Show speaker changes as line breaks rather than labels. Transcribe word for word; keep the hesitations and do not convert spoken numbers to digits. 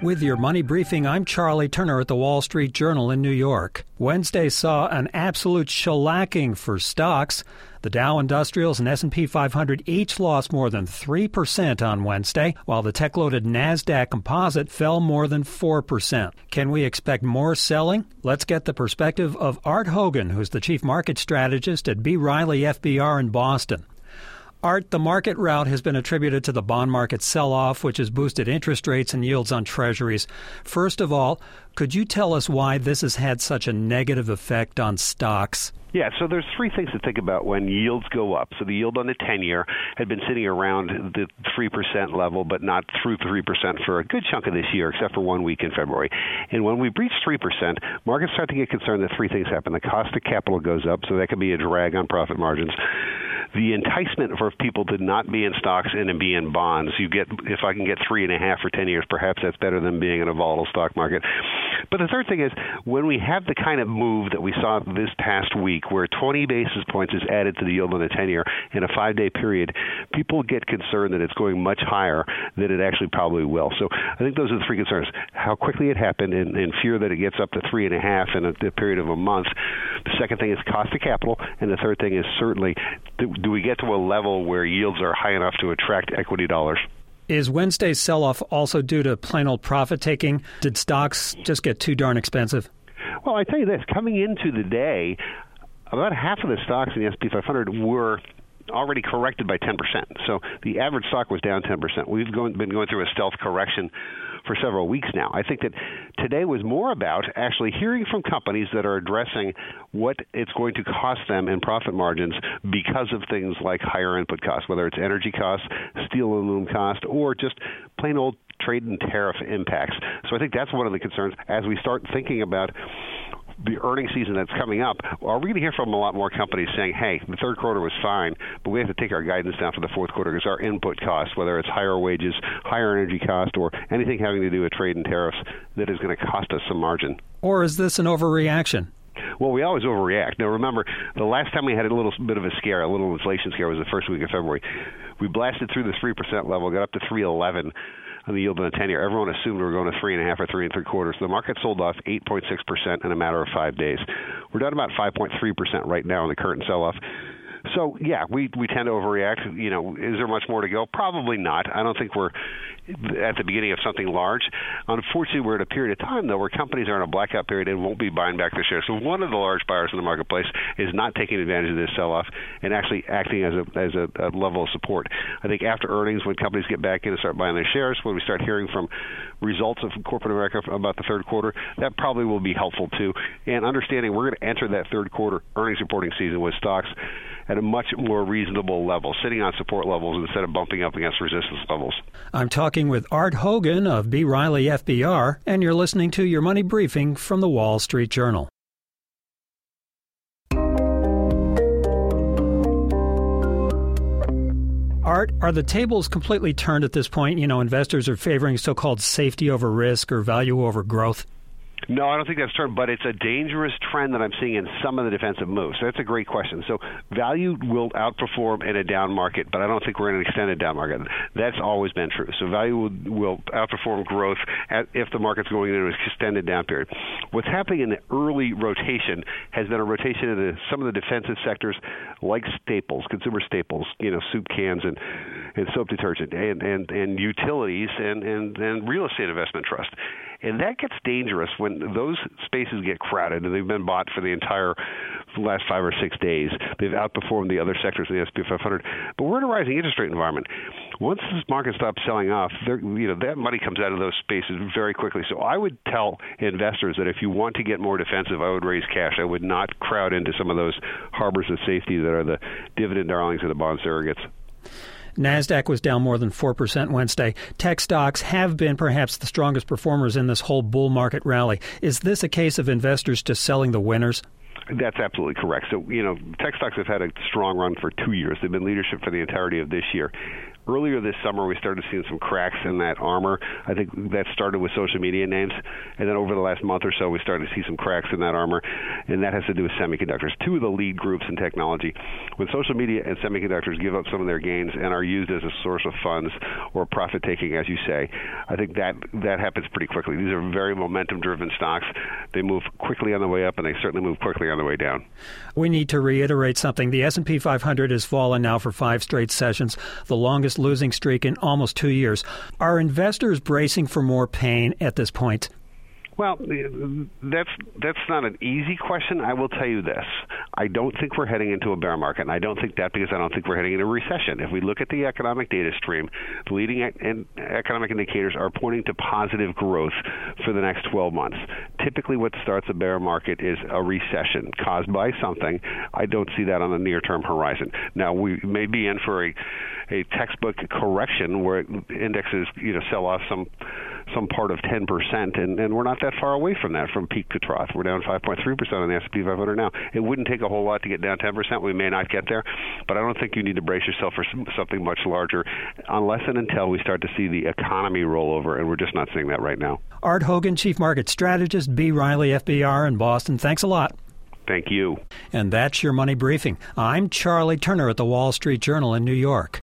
With your money briefing, I'm Charlie Turner at the Wall Street Journal in New York. Wednesday saw an absolute shellacking for stocks. The Dow Industrials and S and P five hundred each lost more than three percent on Wednesday, while the tech-loaded NASDAQ Composite fell more than four percent. Can we expect more selling? Let's get the perspective of Art Hogan, who's the chief market strategist at B. Riley F B R in Boston. Art, the market rout has been attributed to the bond market sell-off, which has boosted interest rates and yields on treasuries. First of all, could you tell us why this has had such a negative effect on stocks?
Yeah, so there's three things to think about when yields go up. So the yield on the ten-year had been sitting around the three percent level, but not through three percent for a good chunk of this year, except for one week in February. And when we breach three percent, markets start to get concerned that three things happen. The cost of capital goes up, so that could be a drag on profit margins. The enticement for people to not be in stocks and to be in bonds. You get, if I can get three and a half for ten years, perhaps that's better than being in a volatile stock market. But the third thing is, when we have the kind of move that we saw this past week, where twenty basis points is added to the yield on the ten-year in a five-day period, people get concerned that it's going much higher than it actually probably will. So I think those are the three concerns: how quickly it happened, and, and fear that it gets up to three and a half in a, a period of a month. The second thing is cost of capital, and the third thing is certainly, do, do we get to a level where yields are high enough to attract equity dollars?
Is Wednesday's sell-off also due to plain old profit-taking? Did stocks just get too darn expensive?
Well, I tell you this, coming into the day, about half of the stocks in the S and P five hundred were already corrected by ten percent. So the average stock was down ten percent. We've going, been going through a stealth correction for several weeks now. I think that today was more about actually hearing from companies that are addressing what it's going to cost them in profit margins because of things like higher input costs, whether it's energy costs, steel and aluminum cost, or just plain old trade and tariff impacts. So I think that's one of the concerns as we start thinking about the earnings season that's coming up. Are we going to hear from a lot more companies saying, hey, the third quarter was fine, but we have to take our guidance down for the fourth quarter because our input costs, whether it's higher wages, higher energy cost, or anything having to do with trade and tariffs, that is going to cost us some margin?
Or is this an overreaction?
Well, we always overreact. Now, remember, the last time we had a little bit of a scare, a little inflation scare, was the first week of February. We blasted through the three percent level, got up to three eleven on the yield on the ten-year. Everyone assumed we were going to three and a half or three and three quarters. The market sold off eight point six percent in a matter of five days. We're down about five point three percent right now in the current sell-off. So, yeah, we, we tend to overreact. You know, is there much more to go? Probably not. I don't think we're at the beginning of something large. Unfortunately, we're at a period of time, though, where companies are in a blackout period and won't be buying back their shares. So one of the large buyers in the marketplace is not taking advantage of this sell-off and actually acting as a as a, a level of support. I think after earnings, when companies get back in and start buying their shares, when we start hearing from results of corporate America about the third quarter, that probably will be helpful, too. And understanding we're going to enter that third quarter earnings reporting season with stocks at a much more reasonable level, sitting on support levels instead of bumping up against resistance levels.
I'm talking with Art Hogan of B. Riley F B R, and you're listening to Your Money Briefing from the Wall Street Journal. Art, are the tables completely turned at this point? You know, investors are favoring so-called safety over risk or value over growth.
No, I don't think that's true, but it's a dangerous trend that I'm seeing in some of the defensive moves. So that's a great question. So value will outperform in a down market, but I don't think we're in an extended down market. That's always been true. So value will, will outperform growth at, if the market's going into an extended down period. What's happening in the early rotation has been a rotation into some of the defensive sectors like staples, consumer staples, you know, soup cans and, and soap detergent, and, and, and utilities and, and, and real estate investment trust. And that gets dangerous when those spaces get crowded, and they've been bought for the entire last five or six days. They've outperformed the other sectors in the S and P five hundred. But we're in a rising interest rate environment. Once this market stops selling off, you know, that money comes out of those spaces very quickly. So I would tell investors that if you want to get more defensive, I would raise cash. I would not crowd into some of those harbors of safety that are the dividend darlings and the bond surrogates.
NASDAQ was down more than four percent Wednesday. Tech stocks have been perhaps the strongest performers in this whole bull market rally. Is this a case of investors just selling the winners?
That's absolutely correct. So, you know, tech stocks have had a strong run for two years. They've been leadership for the entirety of this year. Earlier this summer, we started seeing some cracks in that armor. I think that started with social media names, and then over the last month or so, we started to see some cracks in that armor, and that has to do with semiconductors. Two of the lead groups in technology. When social media and semiconductors give up some of their gains and are used as a source of funds or profit-taking, as you say, I think that that happens pretty quickly. These are very momentum-driven stocks. They move quickly on the way up, and they certainly move quickly on the way down.
We need to reiterate something. The S and P five hundred has fallen now for five straight sessions, the longest losing streak in almost two years. Are investors bracing for more pain at this point?
Well, that's that's not an easy question. I will tell you this. I don't think we're heading into a bear market, and I don't think that because I don't think we're heading into a recession. If we look at the economic data stream, the leading e- economic indicators are pointing to positive growth for the next twelve months. Typically what starts a bear market is a recession caused by something. I don't see that on the near-term horizon. Now, we may be in for a, a textbook correction where indexes you know, sell off some some part of ten percent, and, and we're not that far away from that, from peak to trough. We're down five point three percent on the S and P five hundred now. It wouldn't take a whole lot to get down ten percent. We may not get there, but I don't think you need to brace yourself for some, something much larger unless and until we start to see the economy roll over, and we're just not seeing that right now.
Art Hogan, Chief Market Strategist, B. Riley F B R in Boston. Thanks a lot.
Thank you.
And that's your Money Briefing. I'm Charlie Turner at the Wall Street Journal in New York.